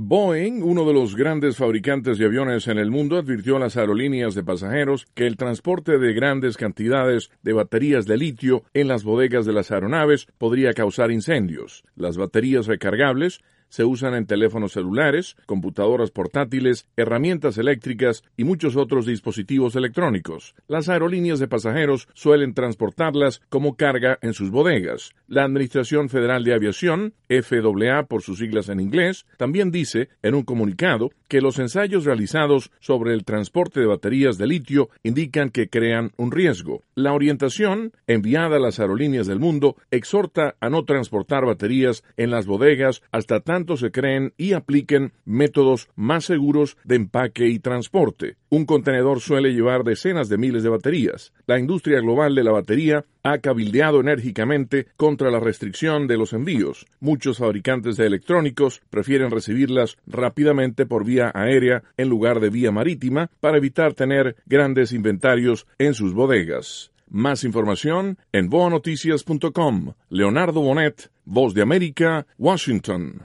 Boeing, uno de los grandes fabricantes de aviones en el mundo, advirtió a las aerolíneas de pasajeros que el transporte de grandes cantidades de baterías de litio en las bodegas de las aeronaves podría causar incendios. Las baterías recargables se usan en teléfonos celulares, computadoras portátiles, herramientas eléctricas y muchos otros dispositivos electrónicos. Las aerolíneas de pasajeros suelen transportarlas como carga en sus bodegas. La Administración Federal de Aviación, FAA por sus siglas en inglés, también dice en un comunicado que los ensayos realizados sobre el transporte de baterías de litio indican que crean un riesgo. La orientación enviada a las aerolíneas del mundo exhorta a no transportar baterías en las bodegas hasta tanto se creen y apliquen métodos más seguros de empaque y transporte. Un contenedor suele llevar decenas de miles de baterías. La industria global de la batería ha cabildeado enérgicamente contra la restricción de los envíos. Muchos fabricantes de electrónicos prefieren recibirlas rápidamente por vía aérea en lugar de vía marítima para evitar tener grandes inventarios en sus bodegas. Más información en boanoticias.com. Leonardo Bonet, Voz de América, Washington.